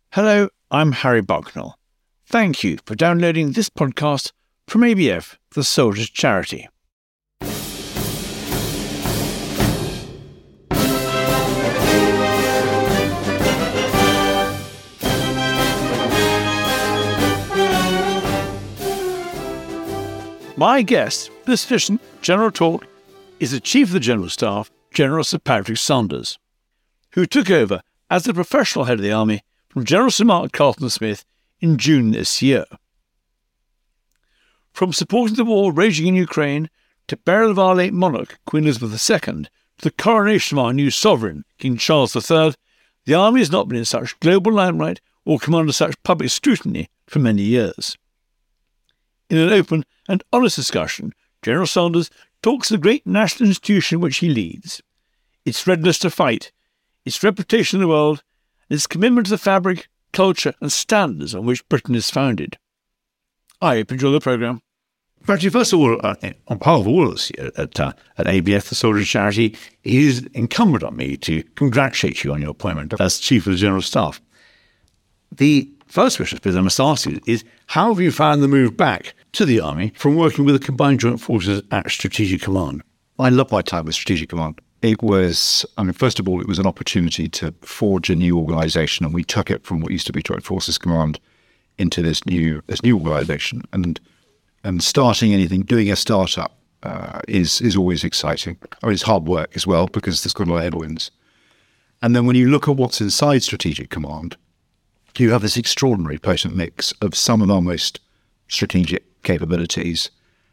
Hello, I'm Harry Bucknell. Thank you for downloading this podcast from ABF, the Soldiers' Charity. My guest for this edition General Talk is the Chief of the General Staff, General Sir Patrick Sanders, who took over as the professional head of the Army from General Sir Mark Carleton-Smith in June this year. From supporting the war raging in Ukraine, to burial of our late monarch, Queen Elizabeth II, to the coronation of our new sovereign, King Charles III, the Army has not been in such global limelight or come under such public scrutiny for many years. In an open and honest discussion, General Sanders talks of the great national institution which he leads, its readiness to fight, its reputation in the world, and its commitment to the fabric, culture and standards on which Britain is founded. I hope you enjoy the programme. Patrick, first of all, on behalf of all of us here at ABF, the Soldiers' Charity, it is incumbent on me to congratulate you on your appointment as Chief of the General Staff. The first question I must ask you is, how have you found the move back to the Army from working with the Combined Joint Forces at Strategic Command? I love my time with Strategic Command. It was, first of all, it was an opportunity to forge a new organisation, and we took it from what used to be Joint Forces Command into this new organisation. And starting anything, doing a startup is always exciting. It's hard work as well because there's got a lot of headwinds. And then when you look at what's inside Strategic Command, you have this extraordinary potent mix of some of our most strategic capabilities,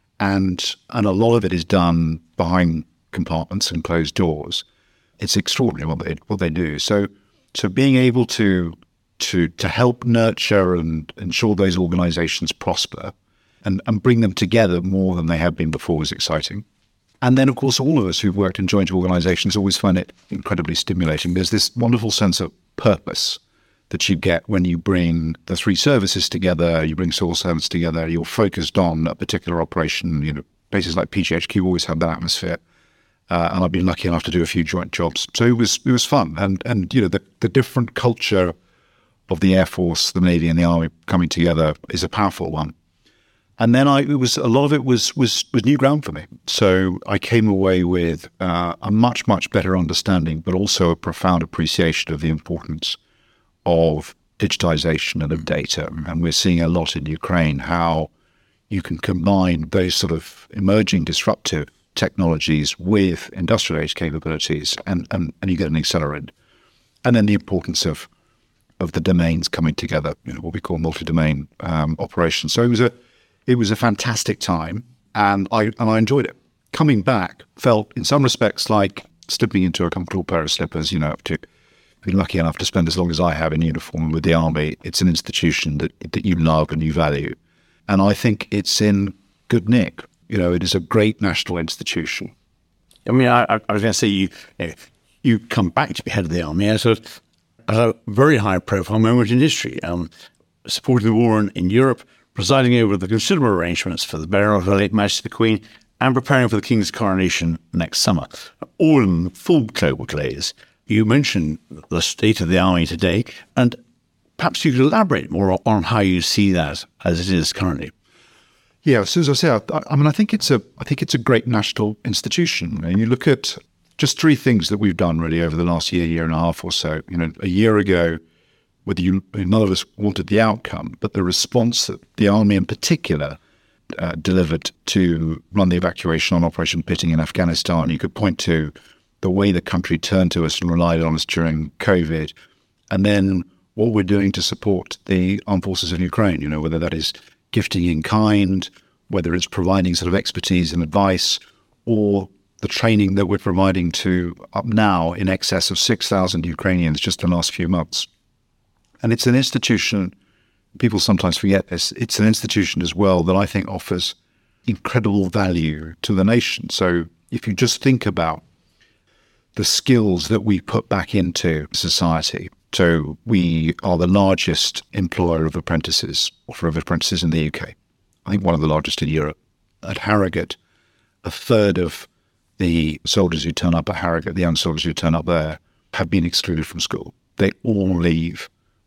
and a lot of it is done behind compartments and closed doors. It's extraordinary what they do. So being able to help nurture and ensure those organisations prosper and bring them together more than they have been before is exciting. And then, of course, all of us who've worked in joint organisations always find it incredibly stimulating. There's this wonderful sense of purpose that you get when you bring the three services together, you bring civil servants together, you're focused on a particular operation. Places like PGHQ always have that atmosphere. And I've been lucky enough to do a few joint jobs. So it was fun. And the different culture of the Air Force, the Navy and the Army coming together is a powerful one. And then a lot of it was new ground for me. So I came away with a much, much better understanding, but also a profound appreciation of the importance of digitization and of data. And we're seeing a lot in Ukraine how you can combine those sort of emerging disruptive technologies with industrial age capabilities and you get an accelerant. And then the importance of the domains coming together, what we call multi-domain operations. So it was a fantastic time, and I enjoyed it. Coming back felt in some respects like slipping into a comfortable pair of slippers, to be lucky enough to spend as long as I have in uniform with the Army. It's an institution that you love and you value. And I think it's in good nick. It is a great national institution. I was going to say, you come back to be head of the Army at a very high-profile moment in history, supporting the war in Europe, presiding over the considerable arrangements for the burial of Her late Majesty the Queen, and preparing for the King's coronation next summer, all in full global glaze. You mentioned the state of the Army today, and perhaps you could elaborate more on how you see that as it is currently. Yeah, so as I say, I think it's a great national institution. And you look at just three things that we've done really over the last year and a half or so. A year ago, none of us wanted the outcome, but the response that the Army in particular delivered to run the evacuation on Operation Pitting in Afghanistan, you could point to the way the country turned to us and relied on us during COVID, and then what we're doing to support the armed forces in Ukraine, whether that is gifting in kind, whether it's providing sort of expertise and advice, or the training that we're providing to up now in excess of 6,000 Ukrainians just in the last few months. And it's an institution, people sometimes forget this, it's an institution as well that I think offers incredible value to the nation. So if you just think about the skills that we put back into society, so we are the largest employer of apprentices, offer of apprentices in the UK. I think one of the largest in Europe. At Harrogate, a third of the soldiers who turn up at Harrogate, the young soldiers who turn up there, have been excluded from school. They all leave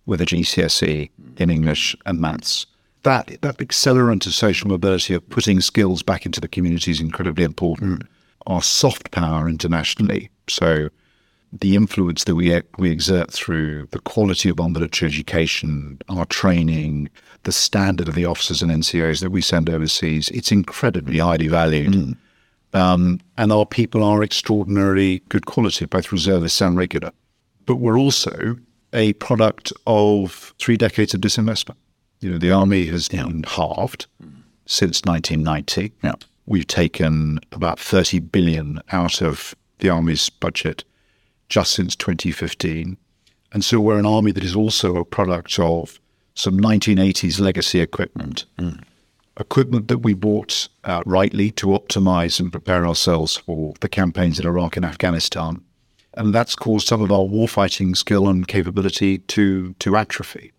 with a GCSE in English and maths. That accelerant of social mobility, of putting skills back into the community, is incredibly important. Our soft power internationally, so the influence that we exert through the quality of our military education, our training, the standard of the officers and NCOs that we send overseas, it's incredibly highly valued. And our people are extraordinarily good quality, both reservists and regular. But we're also a product of 3 decades of disinvestment. The Army has been halved since 1990. Yeah. We've taken about 30 billion out of the Army's budget just since 2015. And so we're an Army that is also a product of some 1980s legacy equipment. Equipment that we bought rightly to optimize and prepare ourselves for the campaigns in Iraq and Afghanistan. And that's caused some of our warfighting skill and capability to atrophy.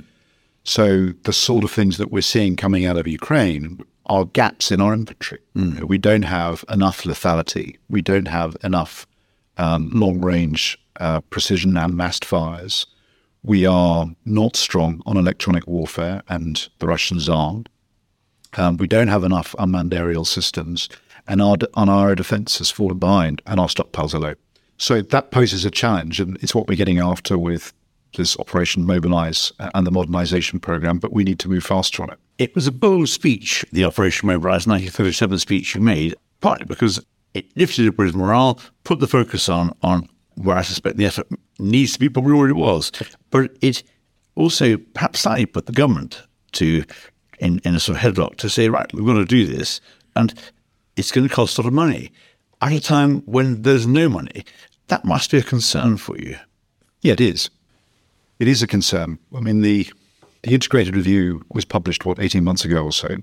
So the sort of things that we're seeing coming out of Ukraine are gaps in our inventory. We don't have enough lethality. We don't have enough long-range precision and massed fires. We are not strong on electronic warfare, and the Russians aren't. We don't have enough unmanned aerial systems, and our defence has fallen behind, and our stockpiles are low. So that poses a challenge, and it's what we're getting after with this Operation Mobilise and the modernisation programme, but we need to move faster on it. It was a bold speech, the Operation Mobilise 1937 speech you made, partly because it lifted the British morale, put the focus on where I suspect the effort needs to be, probably already was. But it also perhaps slightly put the government in a sort of headlock to say, right, we're going to do this, and it's going to cost a lot of money. At a time when there's no money, that must be a concern for you. Yeah, it is. It is a concern. I mean, the integrated review was published, 18 months ago or so,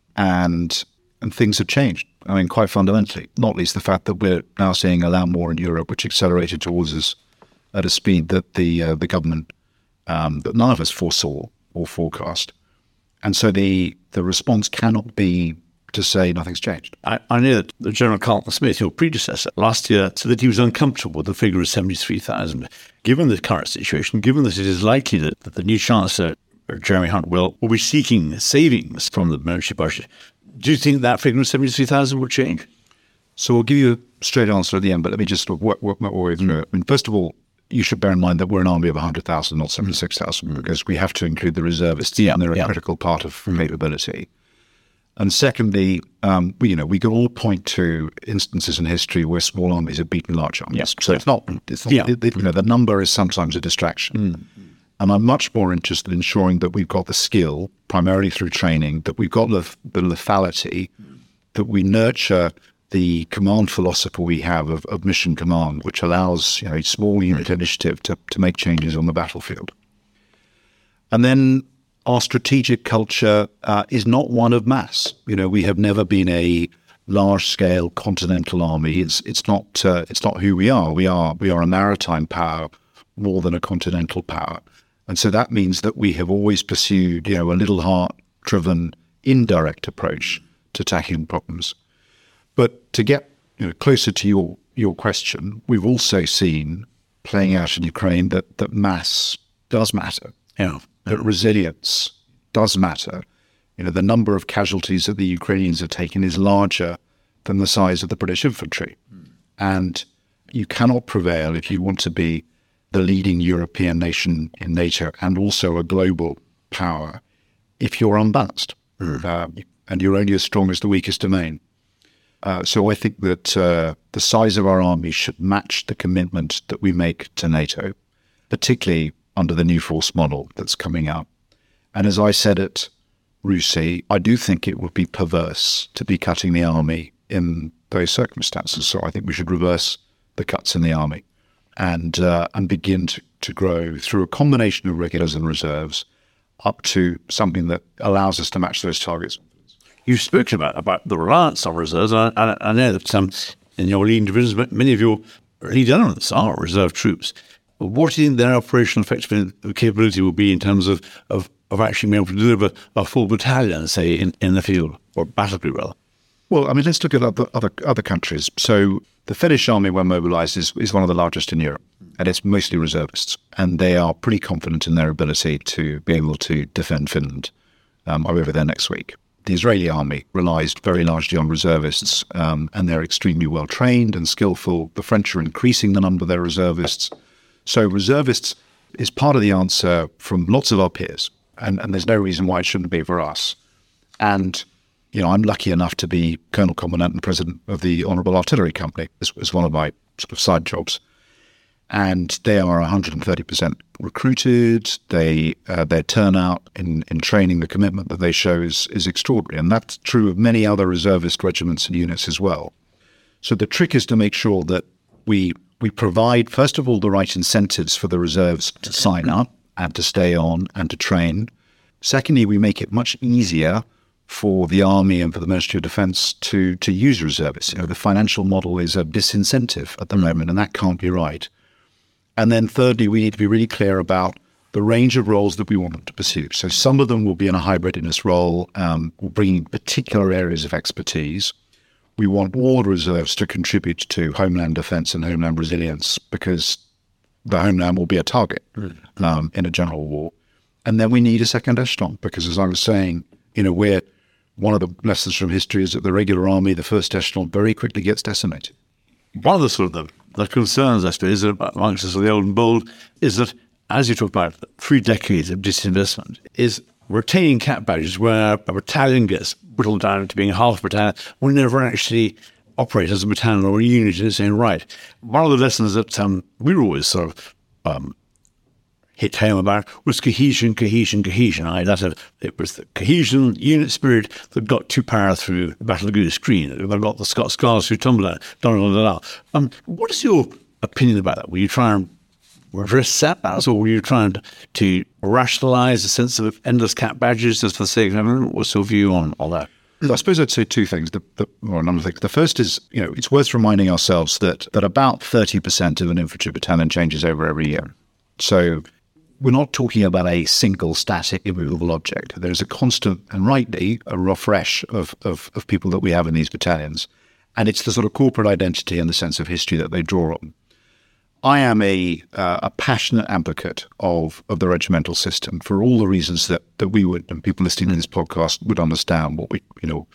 and things have changed. I mean, quite fundamentally, not least the fact that we're now seeing a land war in Europe, which accelerated towards us at a speed that the government, that none of us foresaw or forecast. And so the response cannot be to say nothing's changed. I know that the General Carlton Smith, your predecessor, last year said that he was uncomfortable with the figure of 73,000. Given the current situation, given that it is likely that the new Chancellor, Jeremy Hunt, will be seeking savings from the military budget, do you think that figure of 73,000 will change? So I'll give you a straight answer at the end, but let me just work my way through it. I mean, first of all, you should bear in mind that we're an army of 100,000, not 76,000, because we have to include the reservists, and they're a critical part of capability. And secondly, we can all point to instances in history where small armies have beaten large armies. Yes. So it's not the number is sometimes a distraction. And I'm much more interested in ensuring that we've got the skill, primarily through training, that we've got the lethality, that we nurture the command philosophy we have of mission command, which allows a small unit initiative to make changes on the battlefield. And then our strategic culture is not one of mass. We have never been a large-scale continental army. It's not who we are. We are a maritime power more than a continental power, and so that means that we have always pursued a little heart-driven, indirect approach to tackling problems. But to get closer to your question, we've also seen playing out in Ukraine that mass does matter. Yeah. That resilience does matter. The number of casualties that the Ukrainians have taken is larger than the size of the British infantry. And you cannot prevail if you want to be the leading European nation in NATO and also a global power if you're unbalanced. And you're only as strong as the weakest domain. So I think that the size of our army should match the commitment that we make to NATO, particularly under the new force model that's coming up. And as I said at RUSI, I do think it would be perverse to be cutting the army in those circumstances. So I think we should reverse the cuts in the army and begin to grow through a combination of regulars and reserves up to something that allows us to match those targets. You've spoken about the reliance on reserves. I know that in your leading divisions, many of your lead elements are reserve troops. What do you think their operational effectiveness capability will be in terms of actually being able to deliver a full battalion, say, in the field, or battle group, rather? Well, I mean, let's look at other countries. So the Finnish army, when mobilized, is one of the largest in Europe, and it's mostly reservists, and they are pretty confident in their ability to be able to defend Finland. I'm over there next week. The Israeli army relies very largely on reservists, and they're extremely well trained and skillful. The French are increasing the number of their reservists. So reservists is part of the answer from lots of our peers, and there's no reason why it shouldn't be for us. And I'm lucky enough to be Colonel Commandant and President of the Honourable Artillery Company. This was one of my sort of side jobs. And they are 130% recruited. Their turnout in training, the commitment that they show is extraordinary. And that's true of many other reservist regiments and units as well. So the trick is to make sure that we provide, first of all, the right incentives for the reserves to sign up and to stay on and to train. Secondly, we make it much easier for the Army and for the Ministry of Defence to use reservists. The financial model is a disincentive at the moment, and that can't be right. And then thirdly, we need to be really clear about the range of roles that we want them to pursue. So some of them will be in a high readiness role, bringing particular areas of expertise. We want all reserves to contribute to homeland defence and homeland resilience, because the homeland will be a target in a general war. And then we need a second echelon, because as I was saying, we're one of the lessons from history is that the regular army, the first echelon, very quickly gets decimated. One of the sort of the concerns, I suppose, amongst us of the old and bold is that, as you talk about 3 decades of disinvestment, is retaining cap badges where a battalion gets whittled down to being half a battalion will never actually operate as a battalion or a unit in its own right. One of the lessons that we were always sort of hit home about was cohesion. It was the cohesion, unit spirit that got too power through the Battle of Goose Green. That got the Scots Guards through Cumberland. What is your opinion about that? Will you try and reverse that, or were you trying to rationalise a sense of endless cap badges just for the sake of it? What's your view on all that? I suppose I'd say 2 things, or a number of things. The first is, it's worth reminding ourselves that about 30% of an infantry battalion changes over every year. So we're not talking about a single static immovable object. There's a constant, and rightly, a refresh of people that we have in these battalions. And it's the sort of corporate identity and the sense of history that they draw on. I am a passionate advocate of the regimental system for all the reasons that we would, and people listening to this podcast would understand. One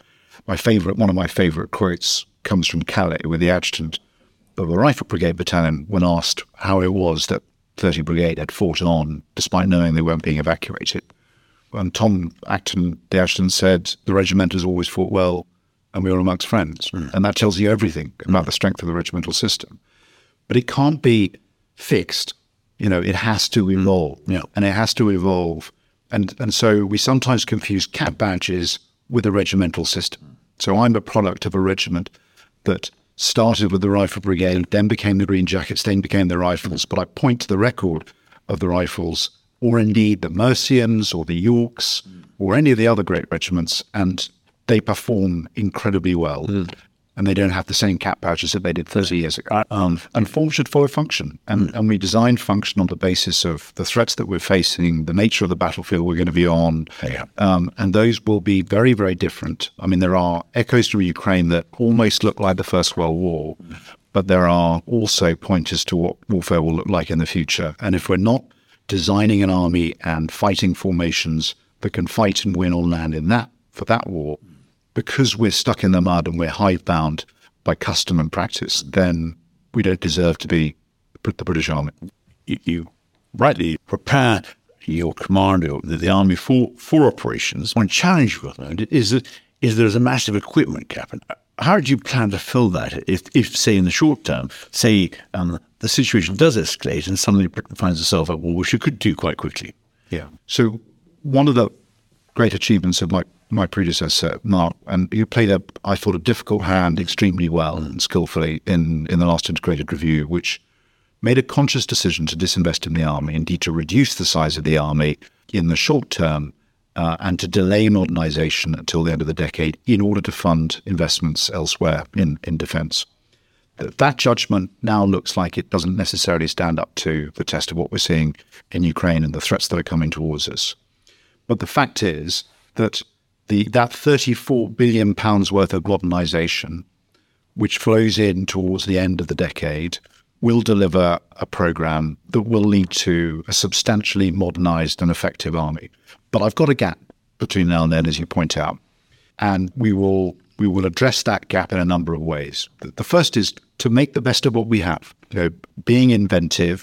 of my favourite quotes comes from Calais, where the adjutant of the Rifle Brigade Battalion, when asked how it was that 30 Brigade had fought on, despite knowing they weren't being evacuated. And Tom Acton, the adjutant, said, the regiment has always fought well, and we were amongst friends. And that tells you everything about the strength of the regimental system. But it can't be fixed. It has to evolve. And it has to evolve. And so we sometimes confuse cap badges with a regimental system. So I'm a product of a regiment that started with the Rifle Brigade, then became the Green Jackets, then became the Rifles. But I point to the record of the Rifles, or indeed the Mercians or the Yorks, or any of the other great regiments, and they perform incredibly well. And they don't have the same cap badges that they did 30 years ago. And form should follow function. And we design function on the basis of the threats that we're facing, the nature of the battlefield we're going to be on. And those will be very, very different. I mean, there are echoes from Ukraine that almost look like the First World War, but there are also pointers to what warfare will look like in the future. And if we're not designing an army and fighting formations that can fight and win on land for that war, because we're stuck in the mud and we're hidebound by custom and practice, then we don't deserve to be the British Army. You rightly prepare your command, the Army, for operations. One challenge with that is that there's a massive equipment gap. How do you plan to fill that if say, in the short term, the situation does escalate and suddenly Britain finds itself at war, which it could do quite quickly? So one of the great achievements of my predecessor, Mark, and you played I thought, a difficult hand extremely well and skillfully in the last integrated review, which made a conscious decision to disinvest in the army, indeed to reduce the size of the army in the short term, and to delay modernisation until the end of the decade in order to fund investments elsewhere in defence. That judgment now looks like it doesn't necessarily stand up to the test of what we're seeing in Ukraine and the threats that are coming towards us. But the fact is that that £34 billion worth of modernisation, which flows in towards the end of the decade, will deliver a programme that will lead to a substantially modernised and effective army. But I've got a gap between now and then, as you point out, and we will address that gap in a number of ways. The first is to make the best of what we have. Being inventive,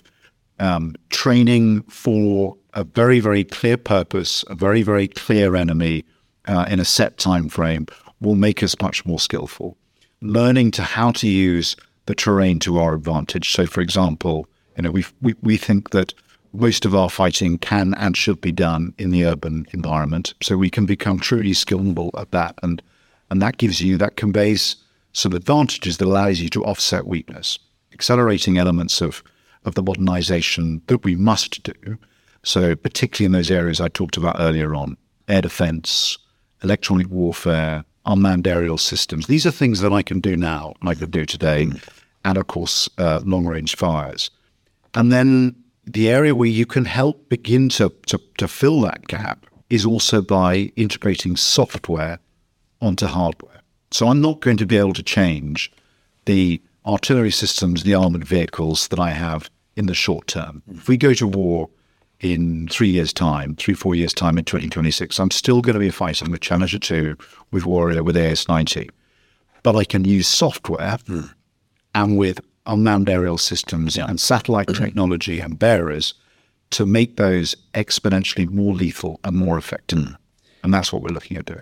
training for a very, very clear purpose, a very, very clear enemy in a set time frame will make us much more skillful. Learning how to use the terrain to our advantage. So, for example, we think that most of our fighting can and should be done in the urban environment, so we can become truly skillful at that, and that conveys some advantages that allows you to offset weakness, accelerating elements of the modernization that we must do. So, particularly in those areas I talked about earlier on, air defense, electronic warfare, unmanned aerial systems. These are things that I can do now, and I could do today, and of course, long-range fires. And then the area where you can help begin to fill that gap is also by integrating software onto hardware. So I'm not going to be able to change the artillery systems, the armoured vehicles that I have in the short term. If we go to war in 4 years' time in 2026, I'm still going to be fighting with Challenger 2, with Warrior, with AS-90. But I can use software and with unmanned aerial systems and satellite technology and bearers to make those exponentially more lethal and more effective. And that's what we're looking at doing.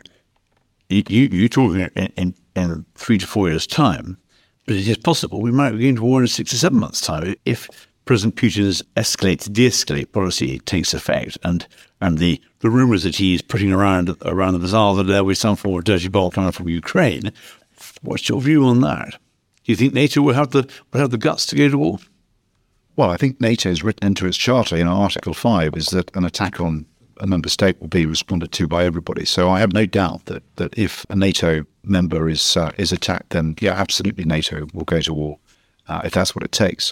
You're talking in 3 to 4 years' time, but it is possible we might be going to war in 6 to 7 months' time if President Putin's de-escalate policy takes effect, and the rumours that he's putting around the bazaar that there was some form of dirty ball coming from Ukraine. What's your view on that? Do you think NATO will have the guts to go to war? Well, I think NATO has written into its charter, Article 5, is that an attack on a member state will be responded to by everybody. So I have no doubt that if a NATO member is attacked, then yeah, absolutely NATO will go to war if that's what it takes.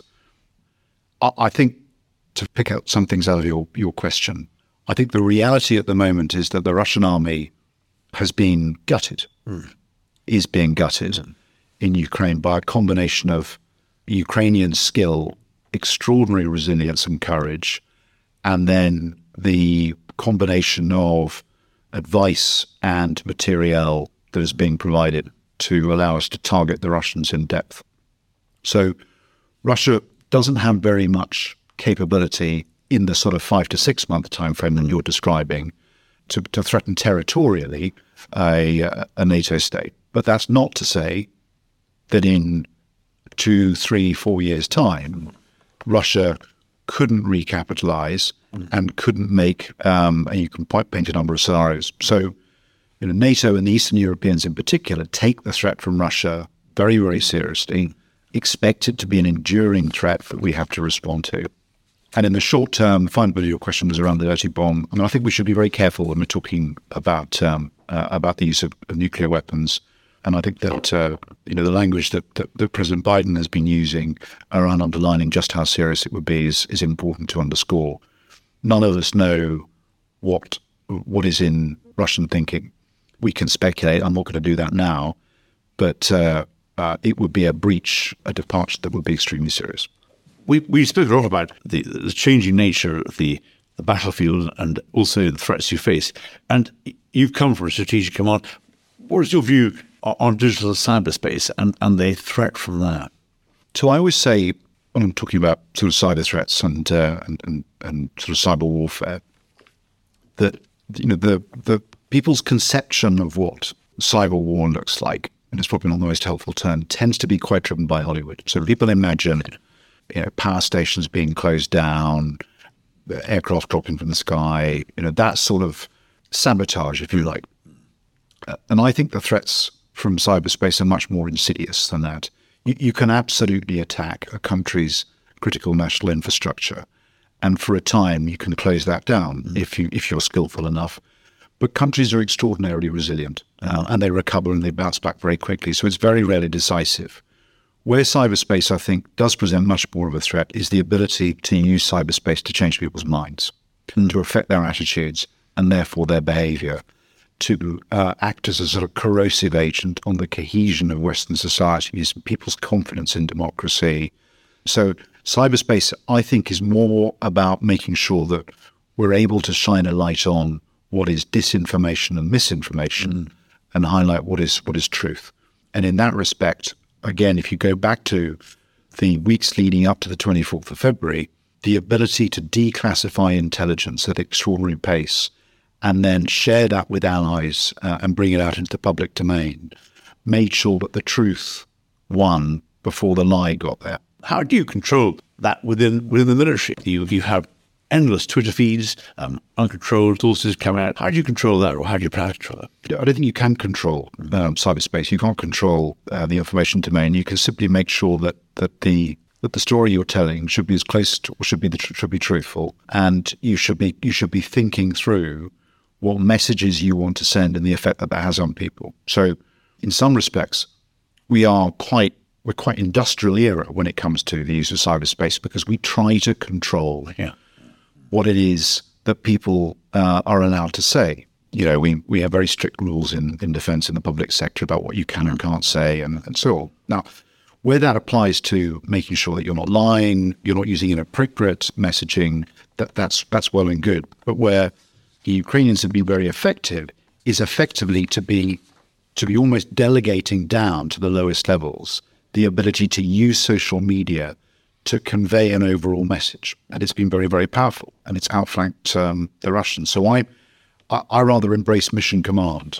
I think, to pick out some things out of your question, I think the reality at the moment is that the Russian army has been gutted, is being gutted in Ukraine by a combination of Ukrainian skill, extraordinary resilience and courage, and then the combination of advice and materiel that is being provided to allow us to target the Russians in depth. So Russia doesn't have very much capability in the sort of 5 to 6 month time frame that you're describing to threaten territorially a NATO state. But that's not to say that in 2, 3, 4 years' time, Russia couldn't recapitalize and couldn't make, and you can paint a number of scenarios. So NATO and the Eastern Europeans in particular take the threat from Russia very, very seriously, expect it to be an enduring threat that we have to respond to. And in the short term, the final bit of your question was around the dirty bomb. I think we should be very careful when we're talking about the use of nuclear weapons. And I think that the language that President Biden has been using around underlining just how serious it would be is important to underscore. None of us know what is in Russian thinking. We can speculate. I'm not going to do that now, but it would be a breach, a departure that would be extremely serious. We spoke a lot about the changing nature of the battlefield and also the threats you face. And you've come from a strategic command. What is your view on digital cyberspace and the threat from that? So I always say, when I'm talking about sort of cyber threats and sort of cyber warfare, that the people's conception of what cyber war looks like, and it's probably not the most helpful term, tends to be quite driven by Hollywood. So people imagine power stations being closed down, aircraft dropping from the sky, that sort of sabotage, if you like. And I think the threats from cyberspace are much more insidious than that. You can absolutely attack a country's critical national infrastructure, and for a time you can close that down if you're skillful enough. But countries are extraordinarily resilient, and they recover and they bounce back very quickly. So it's very rarely decisive. Where cyberspace, I think, does present much more of a threat is the ability to use cyberspace to change people's minds, to affect their attitudes and therefore their behavior, to act as a sort of corrosive agent on the cohesion of Western societies, people's confidence in democracy. So cyberspace, I think, is more about making sure that we're able to shine a light on what is disinformation and misinformation and highlight what is truth. And in that respect, again, if you go back to the weeks leading up to the 24th of February, the ability to declassify intelligence at extraordinary pace and then share that with allies and bring it out into the public domain made sure that the truth won before the lie got there. How do you control that within the military? You have endless Twitter feeds, uncontrolled sources come out. How do you control that, or how do you plan to control that? I don't think you can control cyberspace. You can't control the information domain. You can simply make sure that the story you're telling should be as close to, or should be truthful, and you should be thinking through what messages you want to send and the effect that has on people. So, in some respects, we're quite industrial era when it comes to the use of cyberspace, because we try to control what it is that people are allowed to say. You know, we have very strict rules in defence in the public sector about what you can and can't say and so on. Now, where that applies to making sure that you're not lying, you're not using inappropriate messaging, that's well and good. But where the Ukrainians have been very effective is effectively to be almost delegating down to the lowest levels the ability to use social media to convey an overall message. And it's been very, very powerful, and it's outflanked the Russians. So I rather embrace mission command.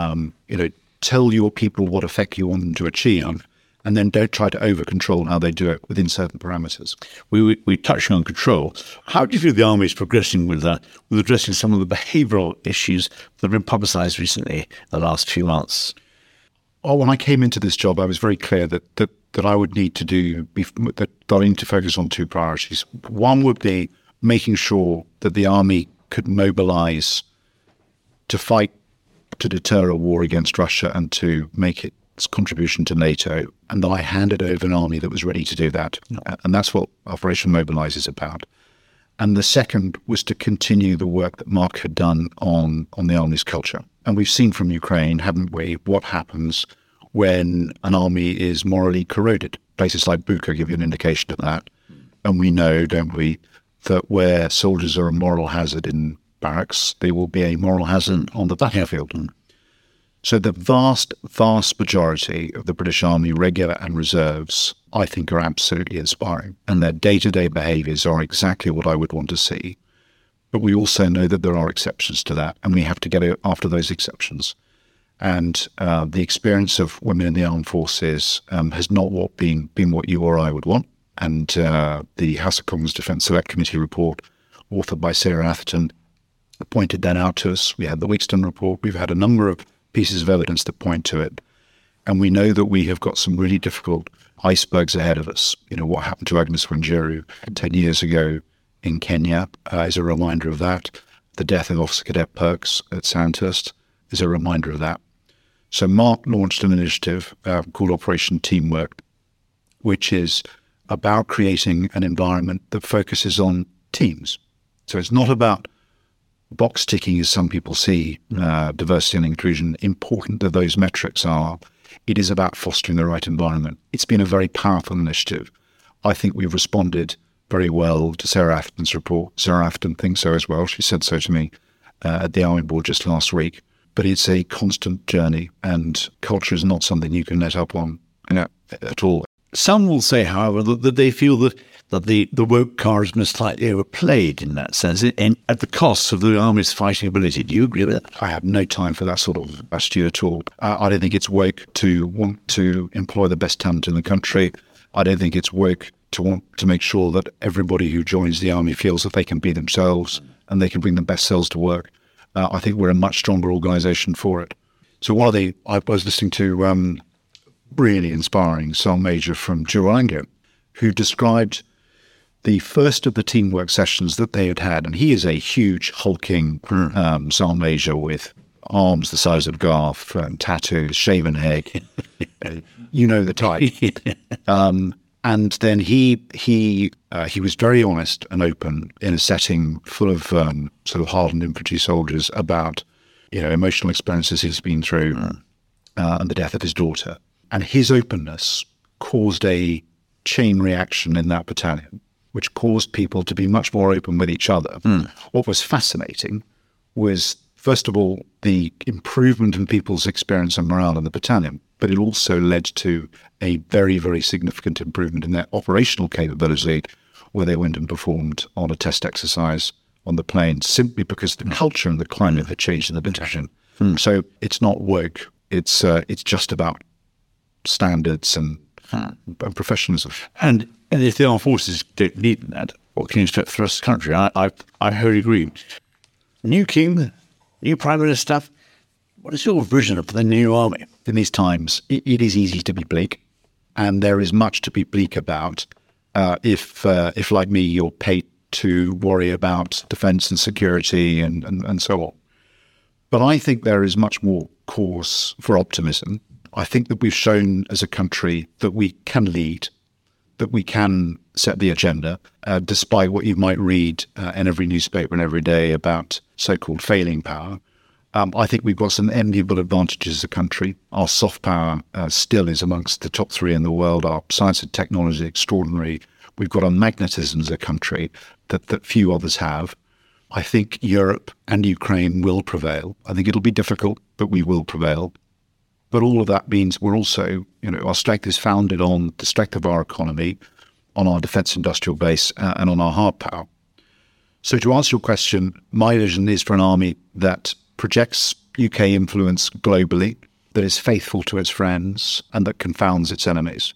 Tell your people what effect you want them to achieve, and then don't try to over-control how they do it within certain parameters. We touched on control. How do you feel the army is progressing with that, with addressing some of the behavioural issues that have been publicised recently in the last few months? Oh, when I came into this job, I was very clear that I would need to that I need to focus on two priorities. One would be making sure that the army could mobilise to fight, to deter a war against Russia and to make its contribution to NATO, and that I handed over an army that was ready to do that. And that's what Operation Mobilise is about. And the second was to continue the work that Mark had done on the army's culture. And we've seen from Ukraine, haven't we, what happens when an army is morally corroded. Places like Bucha give you an indication of that. And we know, don't we, that where soldiers are a moral hazard in barracks, they will be a moral hazard on the battlefield. So the vast, vast majority of the British Army, regular and reserves, I think are absolutely inspiring. And their day-to-day behaviours are exactly what I would want to see. But we also know that there are exceptions to that, and we have to get after those exceptions. And the experience of women in the armed forces has not been what you or I would want. And the House of Commons Defence Select Committee report, authored by Sarah Atherton, pointed that out to us. We had the Wigston report. We've had a number of pieces of evidence that point to it. And we know that we have got some really difficult icebergs ahead of us. You know, what happened to Agnes Wanjiru 10 years ago in Kenya is a reminder of that. The death of Officer Cadet Perks at Sandhurst is a reminder of that. So Mark launched an initiative called Operation Teamwork, which is about creating an environment that focuses on teams. So it's not about box ticking, as some people see diversity and inclusion, important that those metrics are. It is about fostering the right environment. It's been a very powerful initiative. I think we've responded very well to Sarah Atherton's report. Sarah Atherton thinks so as well. She said so to me at the Army Board just last week. But it's a constant journey, and culture is not something you can let up on at all. Some will say, however, that they feel that the woke card has been slightly overplayed in that sense, and at the cost of the army's fighting ability. Do you agree with that? I have no time for that sort of attitude at all. I don't think it's woke to want to employ the best talent in the country. I don't think it's woke to want to make sure that everybody who joins the army feels that they can be themselves and they can bring their best selves to work. I think we're a much stronger organisation for it. So I was listening to really inspiring Sergeant Major from Durango, who described the first of the teamwork sessions that they had had. And he is a huge, hulking Sergeant Major with arms the size of Garth, tattoos, shaven head. You know the type. And then he was very honest and open in a setting full of sort of hardened infantry soldiers about emotional experiences he's been through, and the death of his daughter. And his openness caused a chain reaction in that battalion, which caused people to be much more open with each other. What was fascinating was, first of all, the improvement in people's experience and morale in the battalion, but it also led to a very, very significant improvement in their operational capability, where they went and performed on a test exercise on the plane, simply because the culture and the climate had changed in the battalion. So it's not woke. It's just about standards and professionalism. And if the armed forces don't need that, what can you expect for the rest of the country? I wholly agree. New king, new prime minister, what is your vision of the new army? In these times, it is easy to be bleak, and there is much to be bleak about if like me, you're paid to worry about defence and security and so on. But I think there is much more cause for optimism. I think that we've shown as a country that we can lead, that we can set the agenda, despite what you might read in every newspaper and every day about so-called failing power. I think we've got some enviable advantages as a country. Our soft power still is amongst the top 3 in the world. Our science and technology is extraordinary. We've got a magnetism as a country that few others have. I think Europe and Ukraine will prevail. I think it'll be difficult, but we will prevail. But all of that means we're also, our strength is founded on the strength of our economy, on our defence industrial base, and on our hard power. So to answer your question, my vision is for an army that projects UK influence globally, that is faithful to its friends, and that confounds its enemies.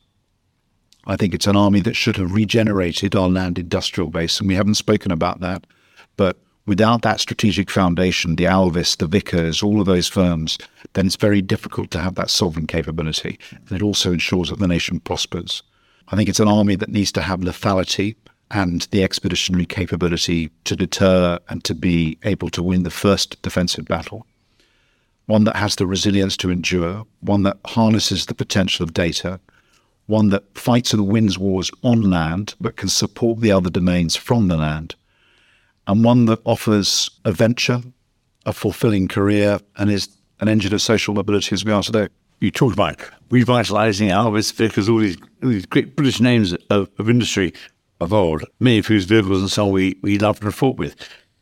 I think it's an army that should have regenerated our land industrial base, and we haven't spoken about that. But without that strategic foundation, the Alvis, the Vickers, all of those firms, then it's very difficult to have that sovereign capability. And it also ensures that the nation prospers. I think it's an army that needs to have lethality and the expeditionary capability to deter and to be able to win the first defensive battle. One that has the resilience to endure, one that harnesses the potential of data, one that fights and wins wars on land but can support the other domains from the land, and one that offers a venture, a fulfilling career, and is an engine of social mobility as we are today. You talked about revitalising Alvis, Vickers, all these great British names of industry of old, many of whose vehicles and so on we loved and fought with.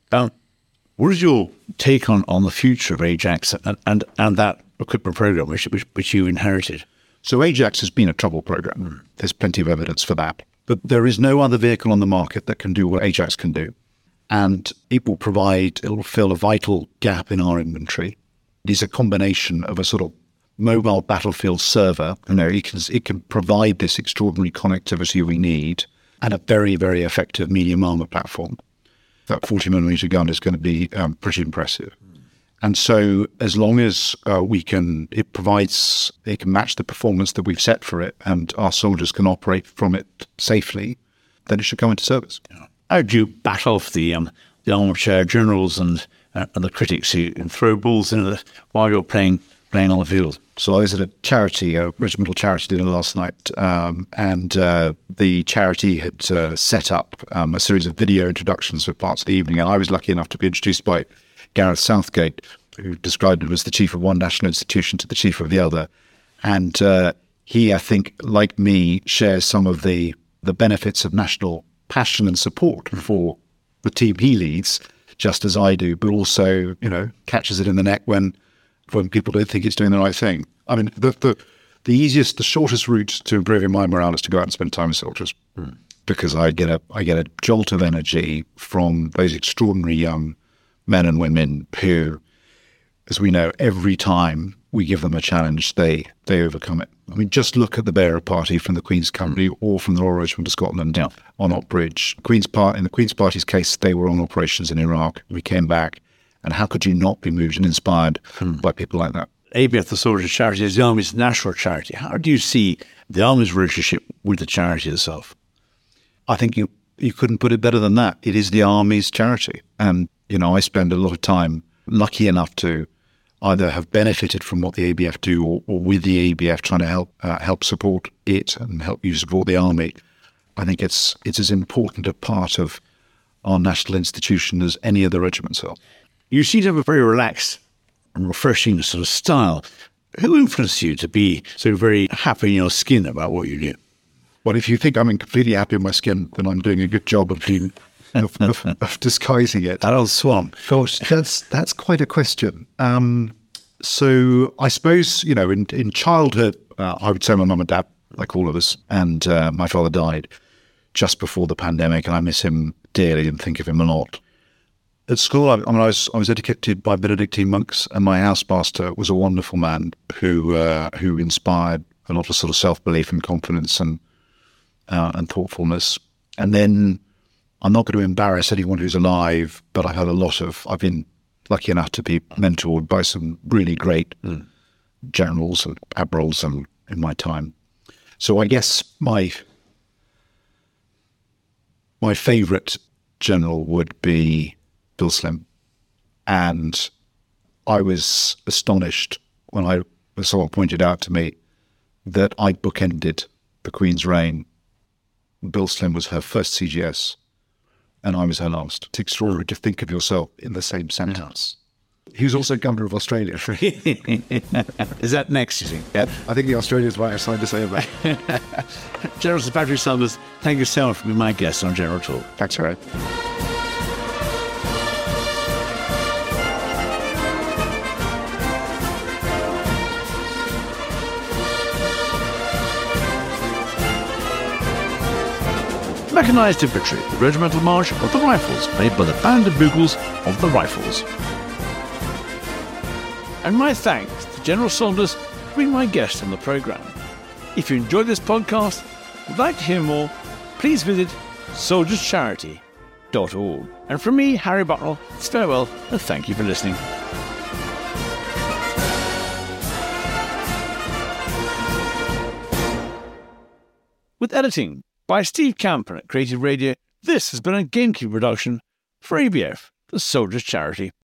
What is your take on the future of Ajax and that equipment program which you inherited? So Ajax has been a trouble program. There's plenty of evidence for that. But there is no other vehicle on the market that can do what Ajax can do. And it will fill a vital gap in our inventory. It is a combination of a sort of mobile battlefield server. It can provide this extraordinary connectivity we need, and a very, very effective medium armor platform. That 40mm gun is going to be pretty impressive. And so as long as it can match the performance that we've set for it, and our soldiers can operate from it safely, then it should go into service. Yeah. How do you battle off the armchair generals and the critics who throw balls in while you're playing on the field? So I was at a regimental charity dinner last night, and the charity had set up a series of video introductions for parts of the evening, and I was lucky enough to be introduced by Gareth Southgate, who described him as the chief of one national institution to the chief of the other. And he, I think, like me, shares some of the benefits of national passion and support for the team he leads, just as I do, but also, catches it in the neck when people don't think it's doing the right thing. I mean, the shortest route to improving my morale is to go out and spend time with soldiers, because I get a jolt of energy from those extraordinary young men and women who, as we know, every time we give them a challenge, they overcome it. I mean, just look at the bearer party from the Queen's Company or from the Royal Regiment of Scotland on Op Bridge. In the Queen's Party's case, they were on operations in Iraq. We came back, and how could you not be moved and inspired by people like that? ABF, the Soldiers' Charity, is the Army's national charity. How do you see the Army's relationship with the charity itself? I think you couldn't put it better than that. It is the Army's charity. And, I spend a lot of time lucky enough to either have benefited from what the ABF do or with the ABF trying to help support it and help you support the Army. I think it's as important a part of our national institution as any other regiments are. You seem to have a very relaxed and refreshing sort of style. Who influenced you to be so very happy in your skin about what you do? Well, if you think I'm completely happy in my skin, then I'm doing a good job of disguising it. That old swan. Gosh, that's quite a question. So I suppose, in childhood, I would say my mum and dad, like all of us, and my father died just before the pandemic, and I miss him dearly and think of him a lot. At school, I was educated by Benedictine monks, and my housemaster was a wonderful man who inspired a lot of sort of self-belief and confidence and thoughtfulness. And then I'm not going to embarrass anyone who's alive, but I've been lucky enough to be mentored by some really great generals and admirals in my time. So I guess my favourite general would be Bill Slim. And I was astonished when someone pointed out to me that I bookended the Queen's reign. Bill Slim was her first CGS, and I was her last. It's extraordinary to think of yourself in the same sentence. He was also Governor of Australia. Is that next, you think? Yeah. I think the Australians might have something to say about it. General Sir Patrick Saunders, thank you so much for being my guest on General Talk. That's all right. Mechanised Infantry, the regimental march of the Rifles, played by the Band of Bugles of the Rifles. And my thanks to General Saunders for being my guest on the programme. If you enjoyed this podcast and would like to hear more, please visit soldierscharity.org. And from me, Harry Bucknell, it's farewell and thank you for listening. With editing by Steve Camper at Creative Radio, this has been a GameKeeper production for ABF, the Soldiers' Charity.